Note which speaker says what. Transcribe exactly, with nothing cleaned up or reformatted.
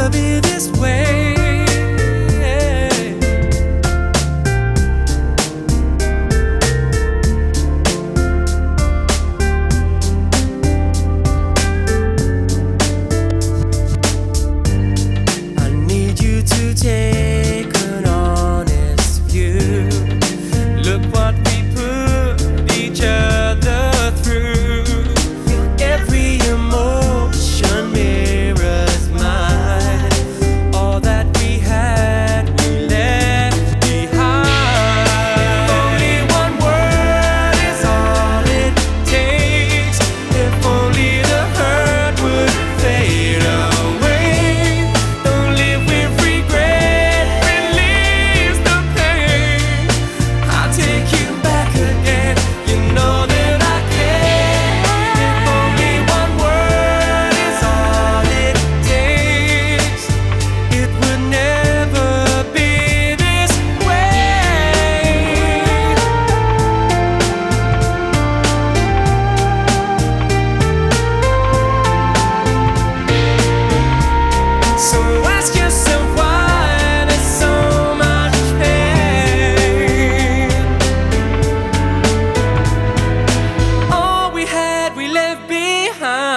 Speaker 1: never be this way. I need you to take an honest view. Look what we put each other through. Every emotion mirrors mine. All that we had, we left behind. If only one word is all it takes. If only the hurt would fade away. Don't live with regret, release the pain. I'll take you back again, you know that I can. If only one word is all it takes, it would never be this way. So ask yourself why there's so much pain. All we had, we left behind.